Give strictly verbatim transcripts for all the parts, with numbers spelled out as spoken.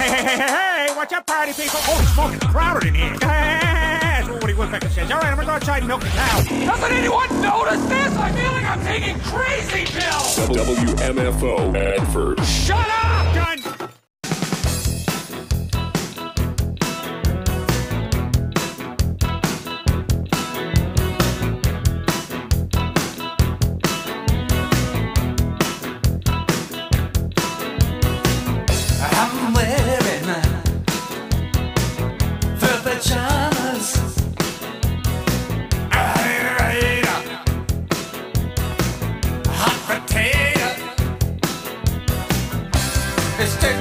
Hey, hey, hey, hey, hey, watch out, party people. Holy smoke, it's crowded in here. Hey, that's what Woody Woodpecker says. All right, I'm gonna go outside and milk the cow. Doesn't anyone notice this? I feel like I'm taking crazy pills. W M F O Medford. Shut up! Done. I'm wearing the pajamas. Hot potato. It's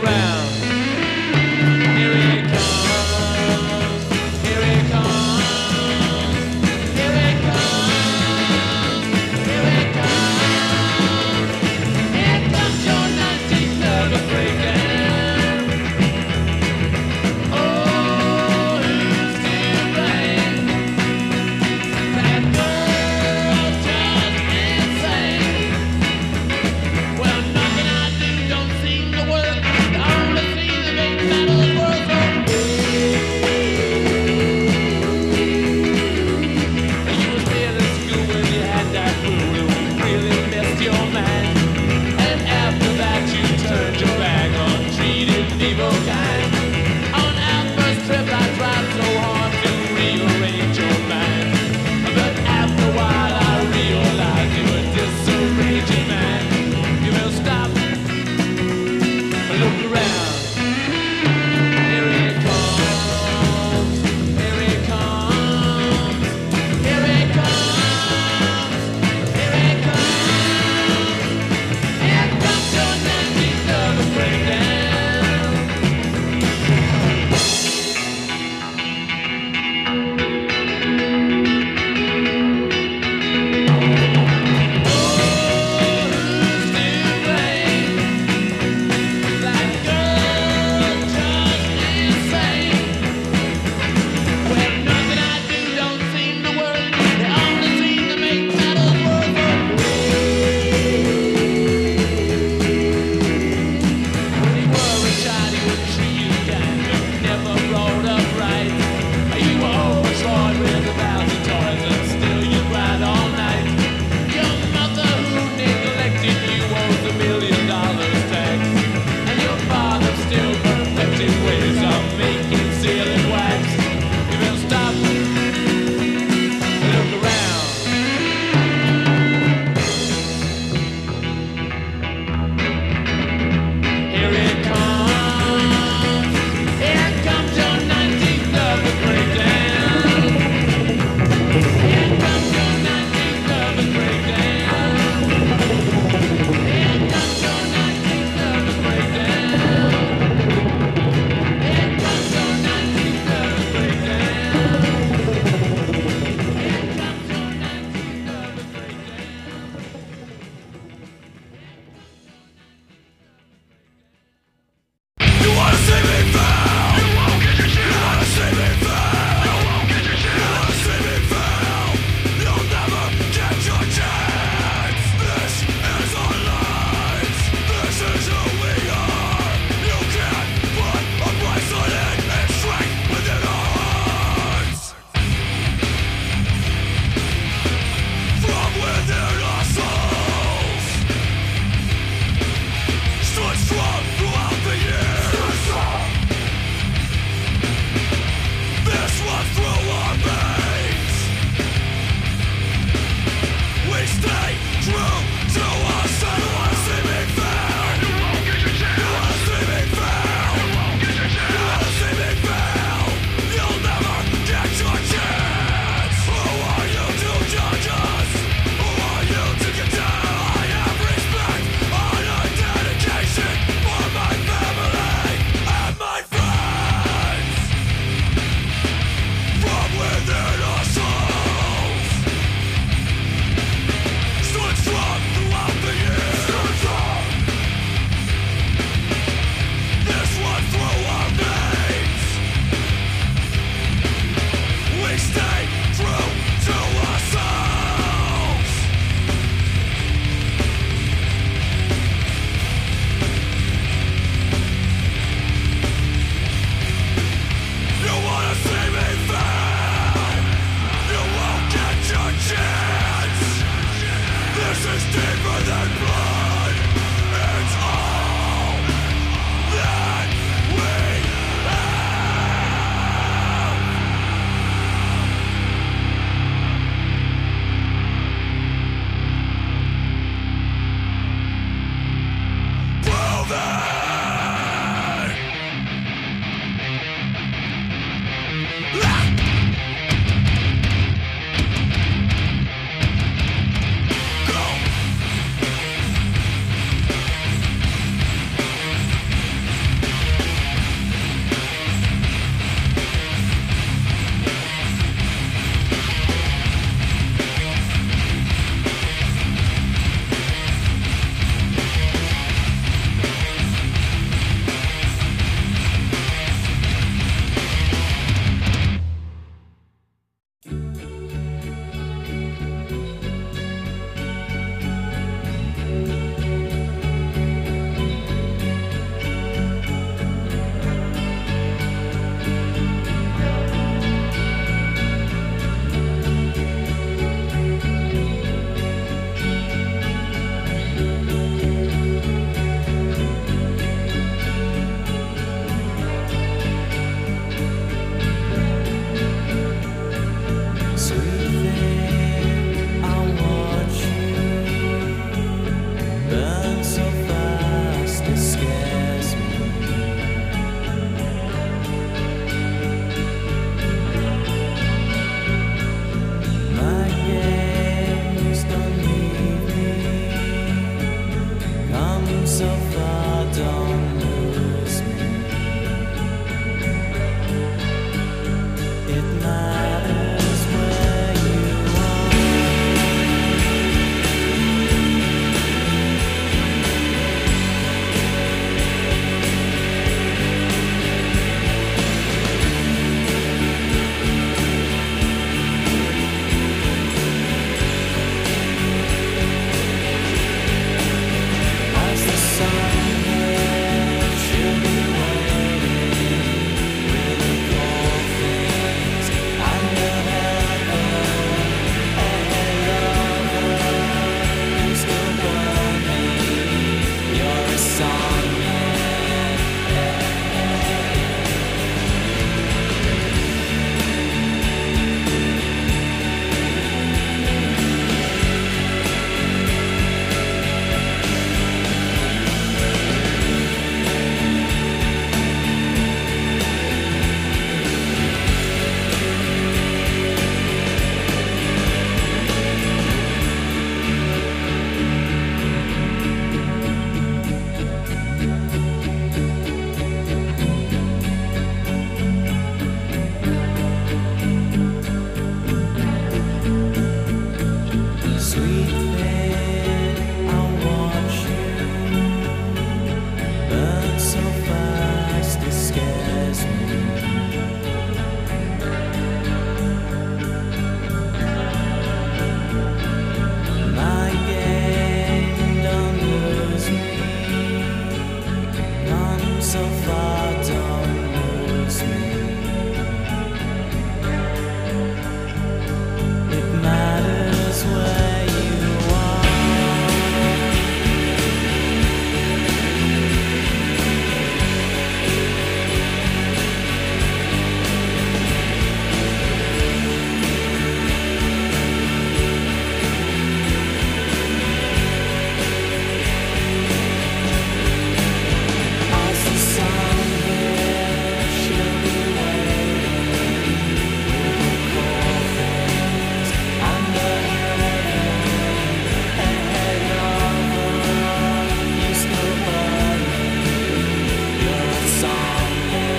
around. Here it comes, here it comes, here it comes, here it comes. Here comes your nineteenth nerve breakdown. Oh, who's to blame? That girl just insane. Well, nothing I do don't seem to work. The only so far, don't lose me. It matters where you are. As the sun here, she'll be waiting. We will call things under heaven. Ahead of you still burning. You're a song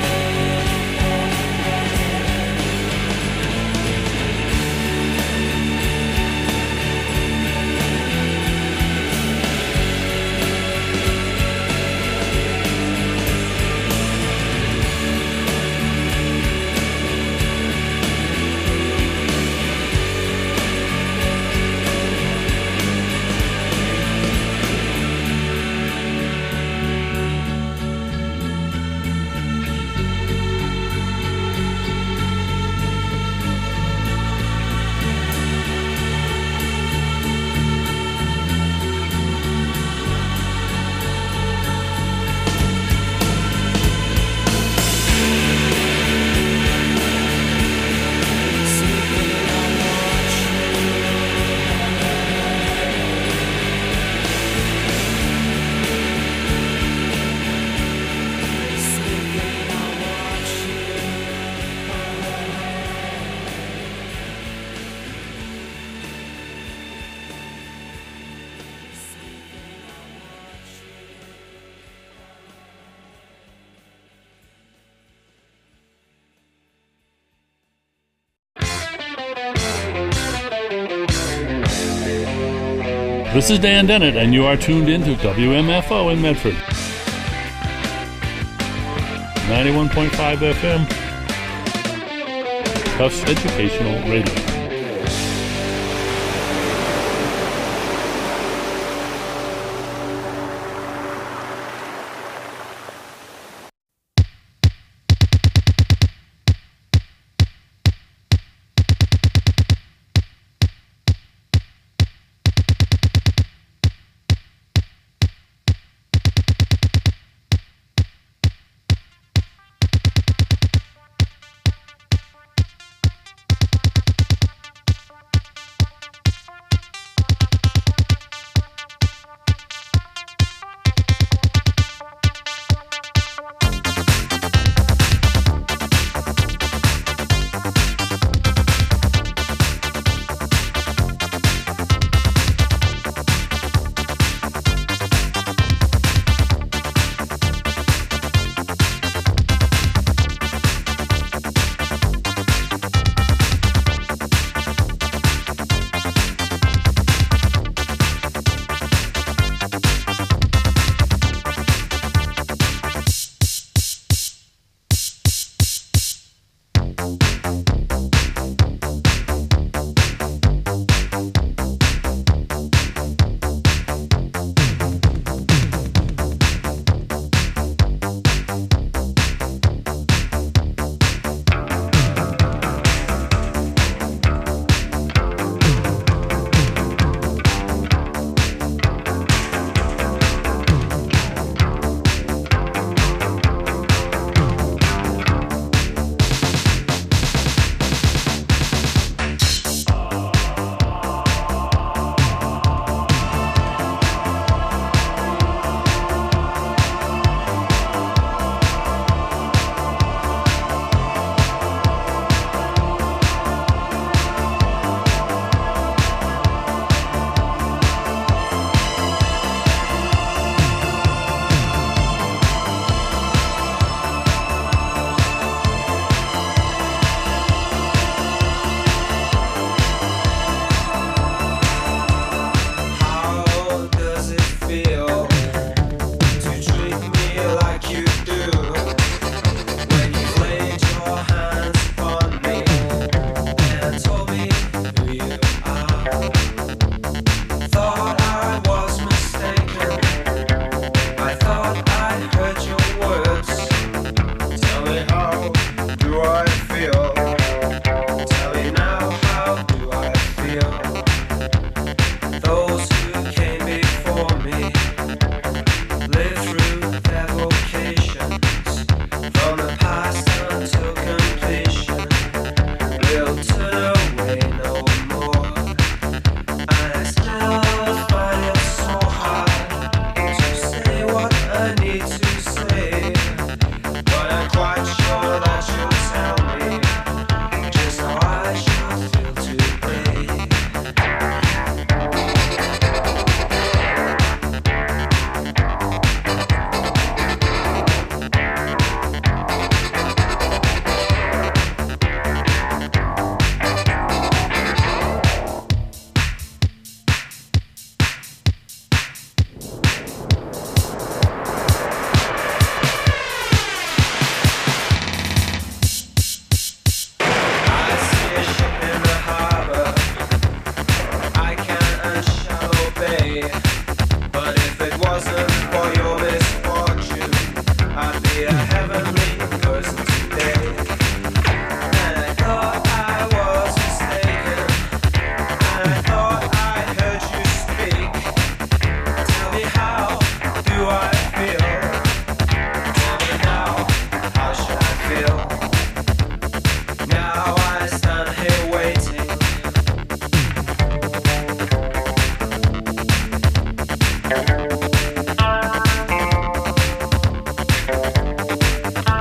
This is Dan Dennett, and you are tuned in to W M F O in Medford. ninety-one point five F M, Tufts Educational Radio. Thank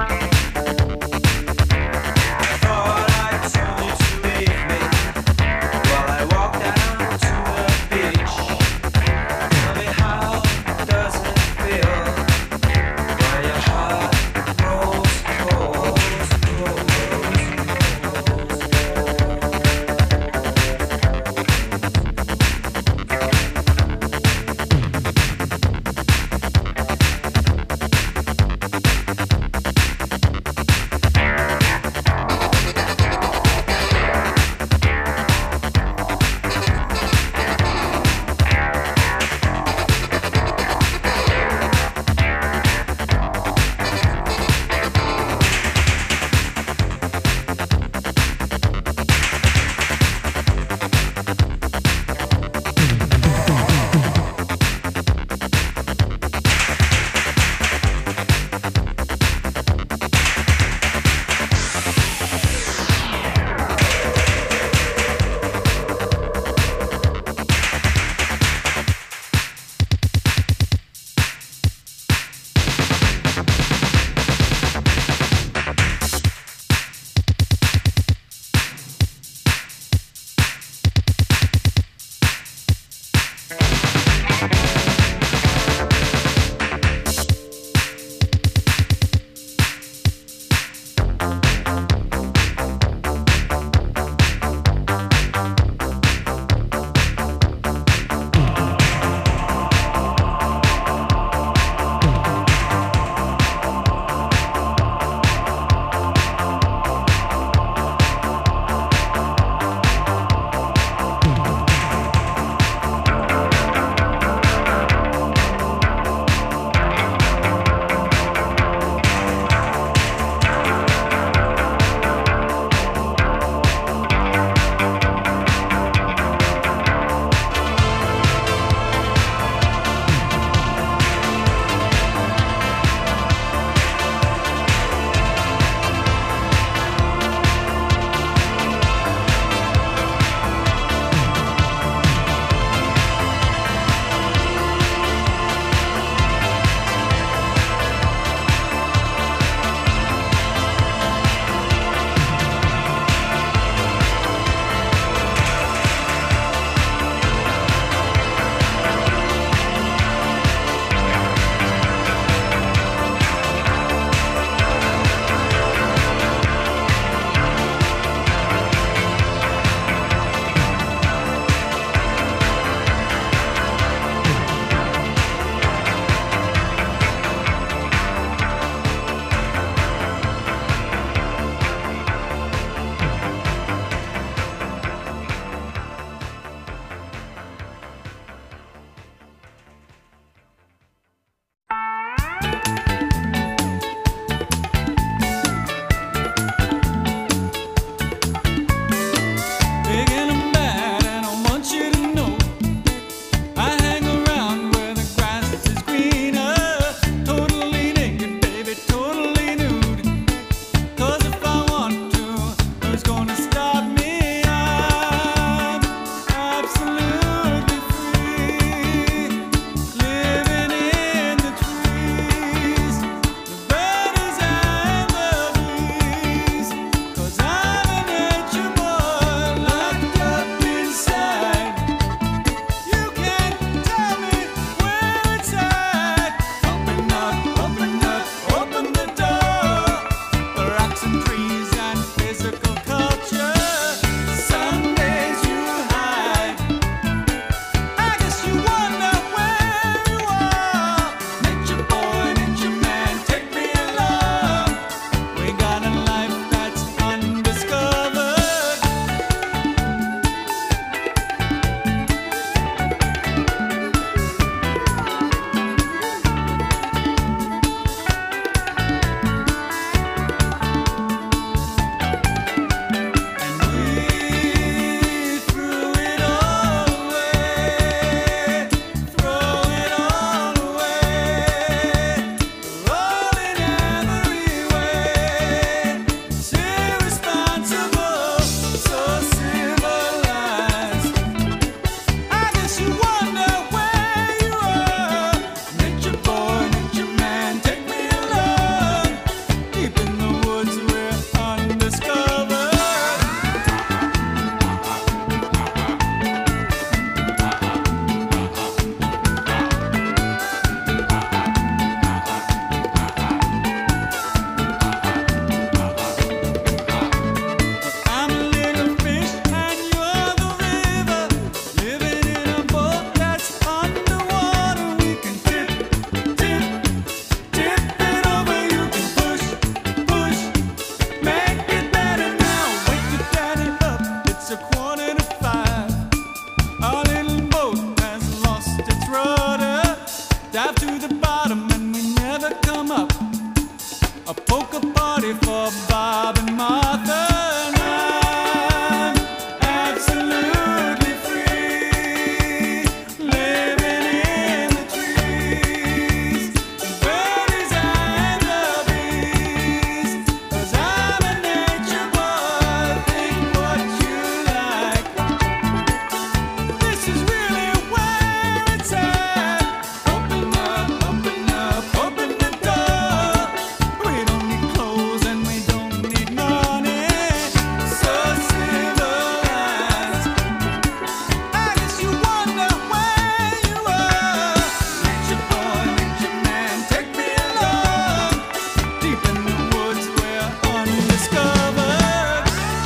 party for Bob and Martha. And I'm absolutely free, living in the trees, the birdies and the bees. 'Cause I'm a nature boy, think what you like. This is really where it's at. Open up, open up, open the door. We don't need clothes and we don't need money. So civilized. I guess you wonder where you are. Nature boy, nature man, take me along. Deep in the woods where undiscovered.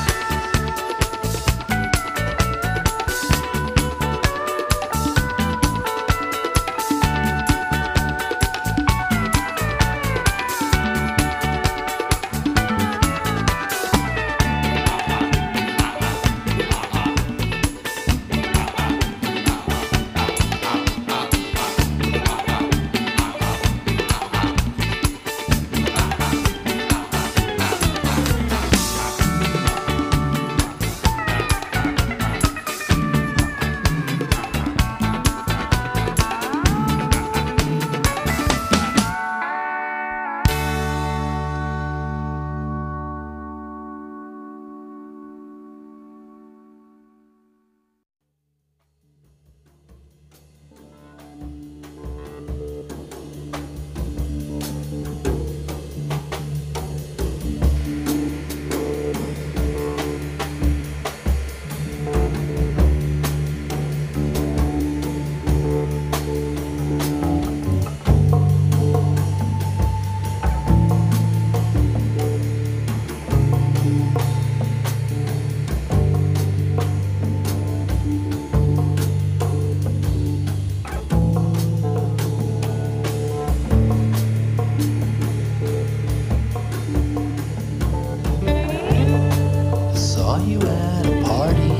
Saw you at a party.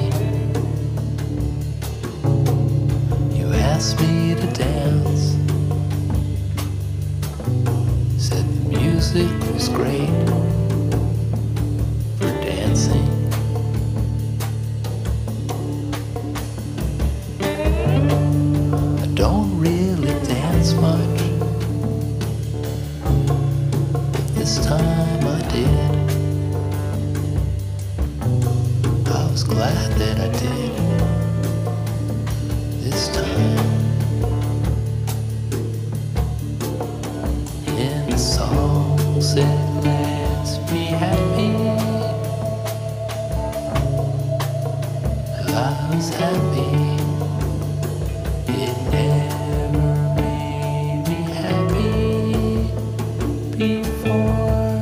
You asked me to dance. Said the music was great for dancing. I don't really dance much, but this time I did. I was glad that I did this time. In the song said, let's be happy. I was happy. It never made me happy before.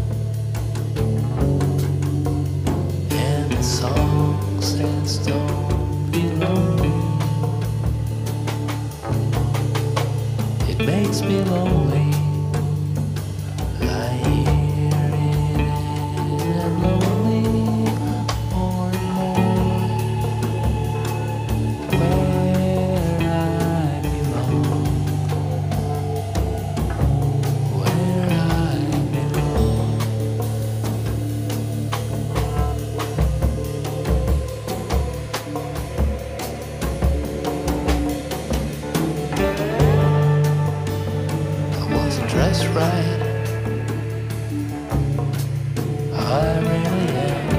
And the song says, don't be lonely. It makes me lonely. I hear it and I'm lonely more and more. Where I belong. Where I belong. I wasn't dressed right. I really am.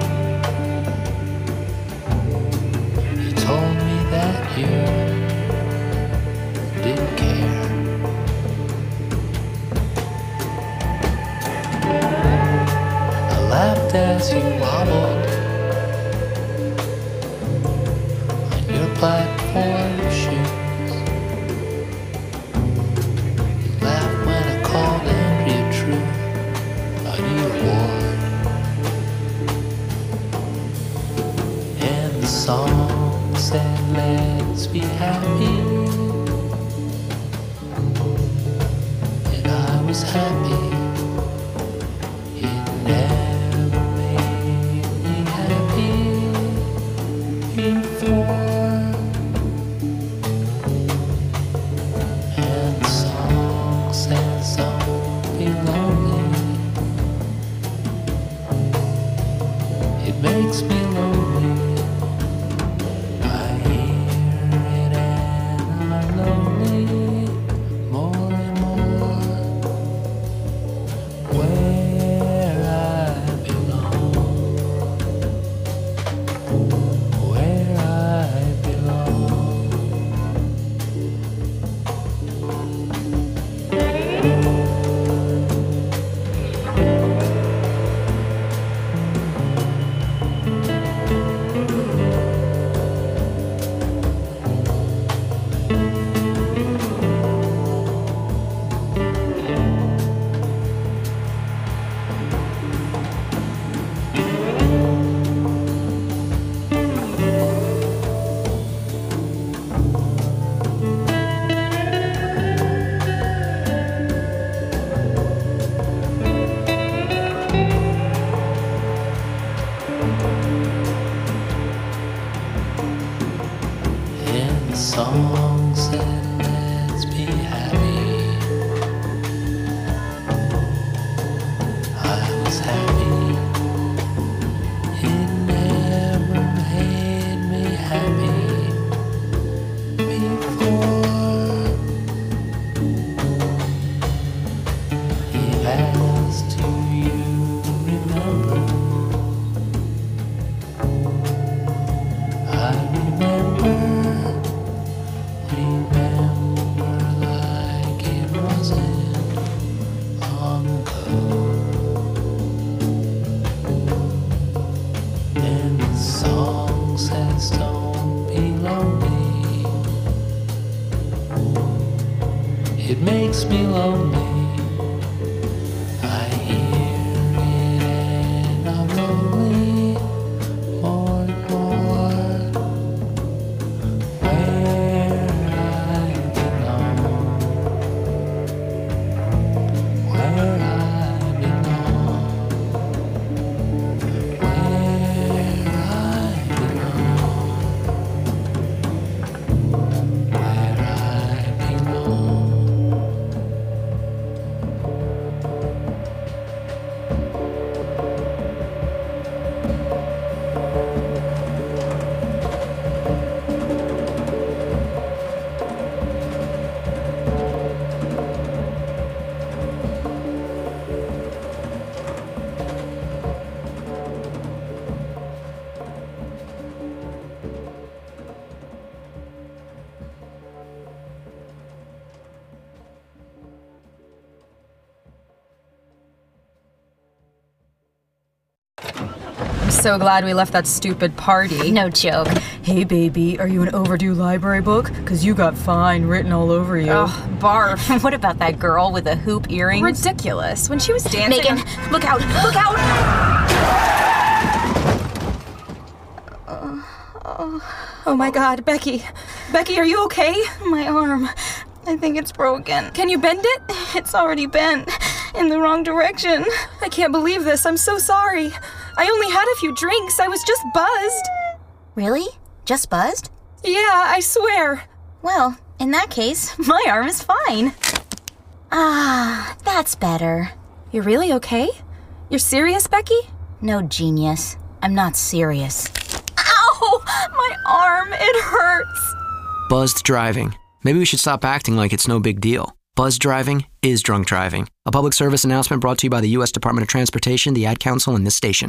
You told me that you didn't care. I laughed as you wobbled on your platform shoes. You laughed when I called Andrea True on your ward. And the song said, let's be happy. And I was happy. It never made me happy before. makes me lonely. I hear it and I'm lonely more and more. Where I belong, where I belong. In the song said, let's be happy. I was happy. It never made me happy before. He asked, do you remember? I remember. Remember like it wasn't long ago. And the song says don't be lonely. It makes me lonely. I hear it and I'm lonely more and more. Where I belong, where I belong, where I belong, where I belong. I'm so glad we left that stupid party. No joke. Hey, baby, are you an overdue library book? Because you got fine written all over you. Oh, barf. What about that girl with the hoop earrings? Ridiculous. When she was dancing... Megan, on- look out! Look out! Oh my god, Becky. Becky, are you okay? My arm. I think it's broken. Can you bend it? It's already bent. In the wrong direction. I can't believe this. I'm so sorry. I only had a few drinks. I was just buzzed. Really? Just buzzed? Yeah, I swear. Well, in that case, my arm is fine. Ah, that's better. You're really okay? You're serious, Becky? No, genius. I'm not serious. Ow! My arm, it hurts. Buzzed driving. Maybe we should stop acting like it's no big deal. Buzzed driving is drunk driving. A public service announcement brought to you by the U S Department of Transportation, the Ad Council, and this station.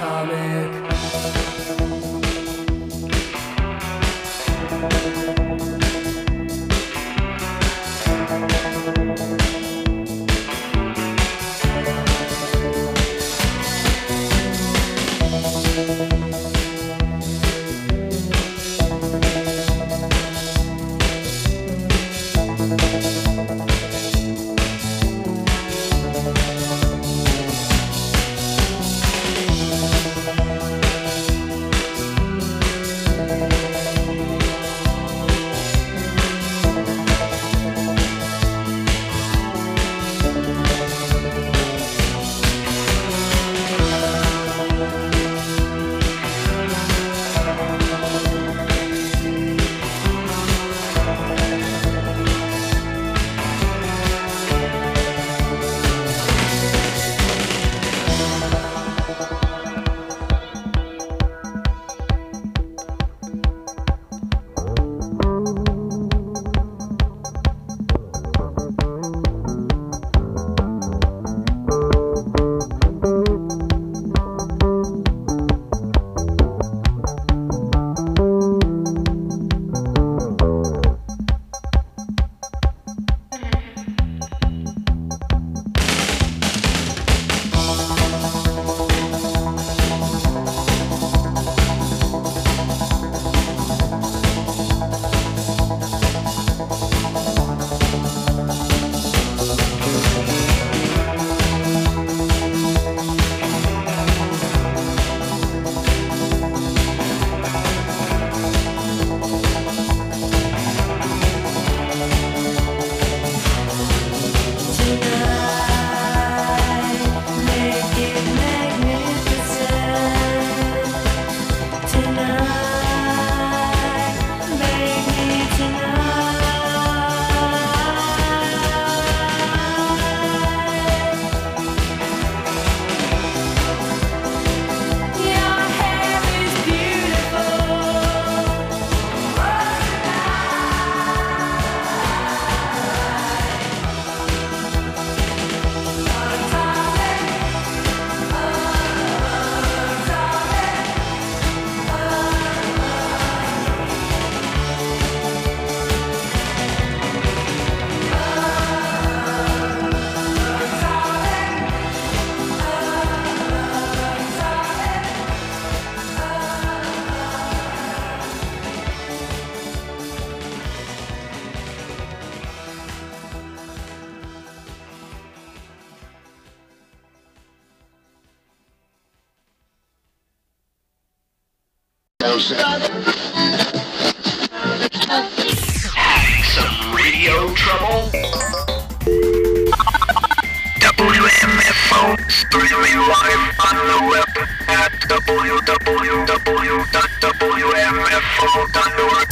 Having some radio trouble? W M F O streaming live on the web at w w w dot w m f o dot org.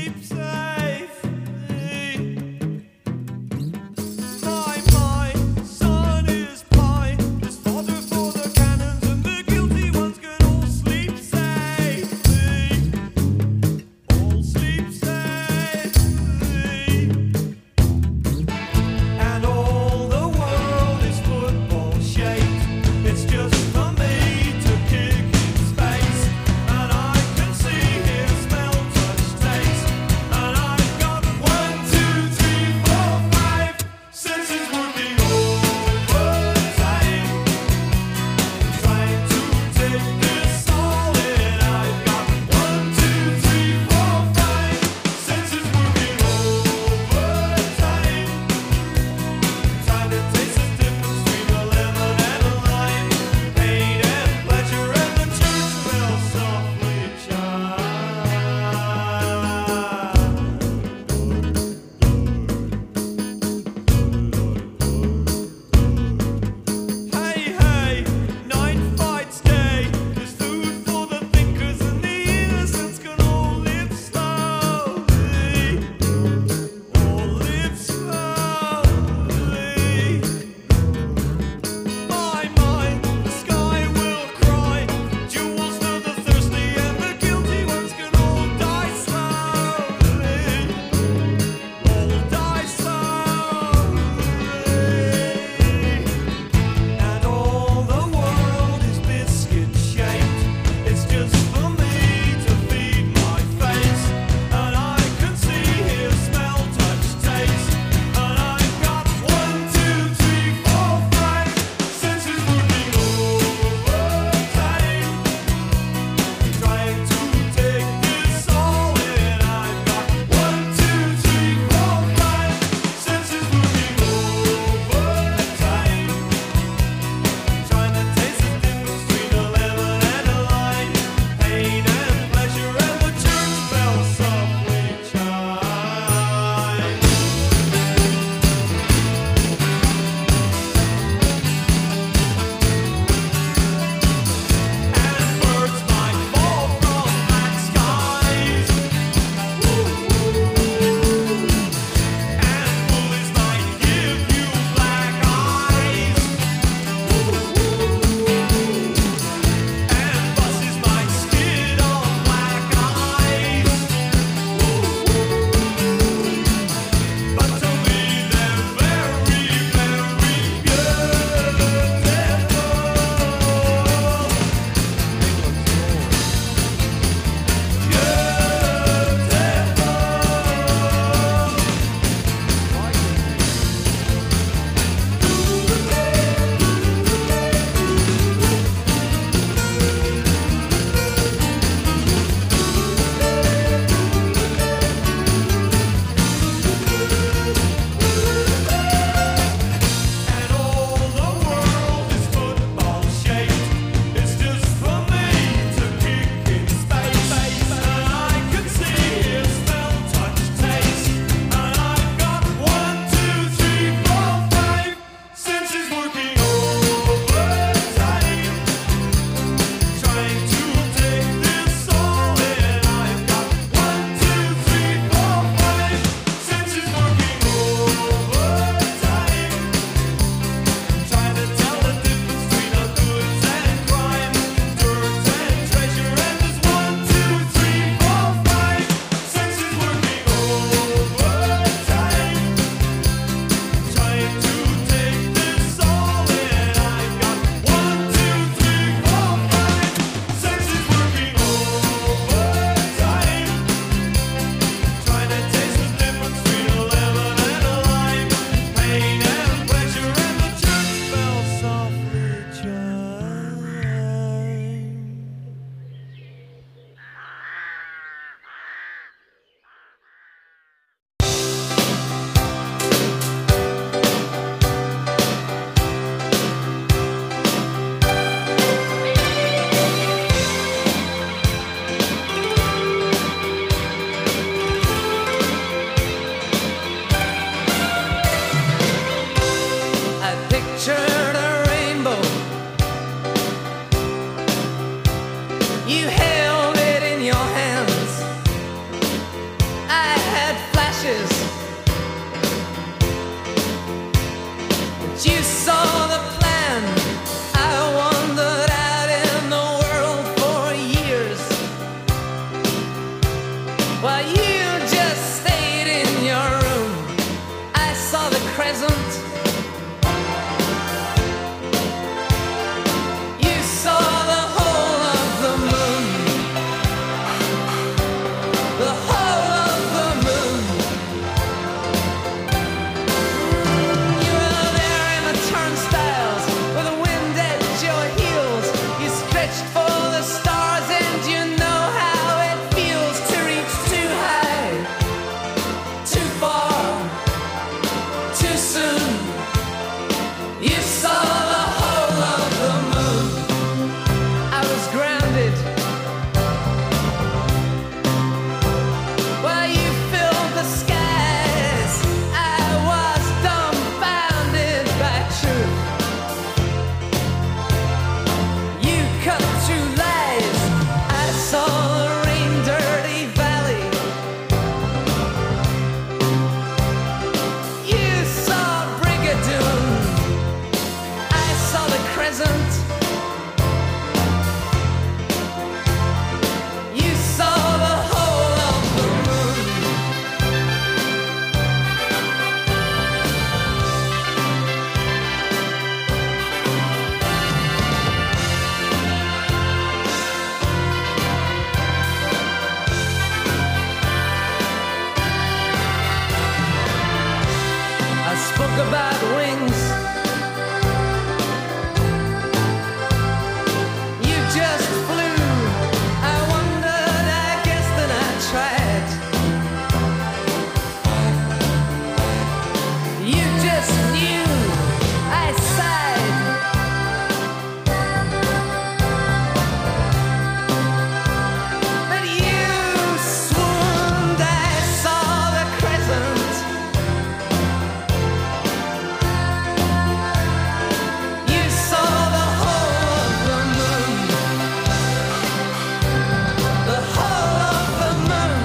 sleep safely. My, my son is pie. There's fodder for the cannons, and the guilty ones can all sleep safely. All sleep safely. And all the world is football shaped. It's just for me to kick his face, and I can see, hear, smell, touch, taste, and ashes. But you saw the plan. I wandered out in the world for years, while you just stayed in your room. I saw the crescent. You saw the whole of the moon. The whole of the moon. You were there in the turnstiles with the wind at your heels. You stretched for the stars and you know how it feels to reach too high, too far, too soon. You saw the whole of the moon. I was grounded while you filled the skies. I was dumbfounded by truth. You cut through lies. I saw the rain-dirty valley. You saw Brigadoon. I saw the crescent. You saw the whole of the moon. I spoke about wings. You just flew. I wondered, I guess then I tried. You just knew. I sighed. But you swooned. I saw the crescent. You saw the whole of the moon. The whole of the moon.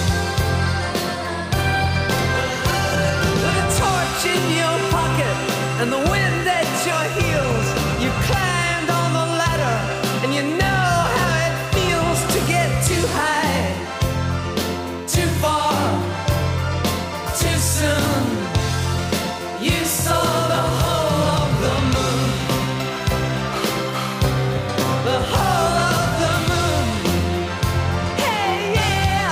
With a torch in your pocket and the wind at your heels, you climbed on the ladder and you know how it feels to get too high, too far, too soon. You saw the whole of the moon. The whole of the moon. Hey, yeah.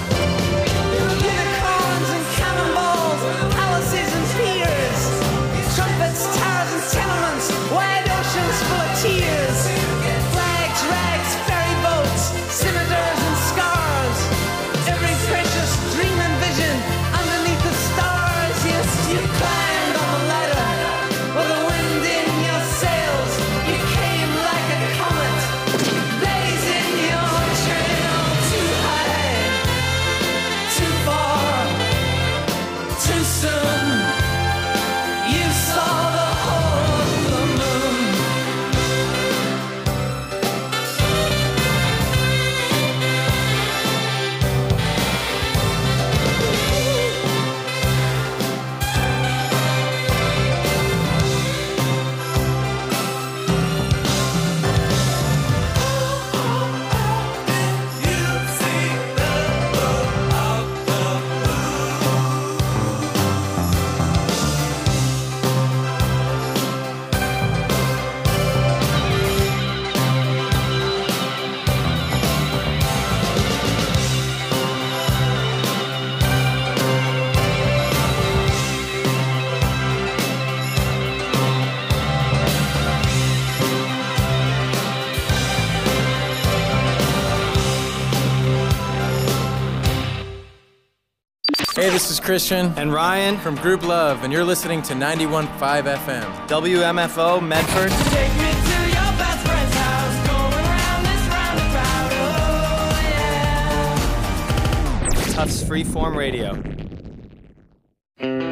Unicorns and cannonballs, palaces and piers, trumpets, towers and tenements, wide oceans full of tears, flags, rags, ferry boats, scimitars and scars, every precious dream and vision underneath the stars. Yes, you climbed on the ladder with the wind in your sails. You came like a comet, blazing your trail too high, too far, too soon. You saw the whole of the moon. Hey, this is Christian and Ryan from Group Love, and you're listening to ninety-one point five F M. W M F O Medford. Take me to your best friend's house, going round this roundabout, oh yeah. Tufts Freeform Radio.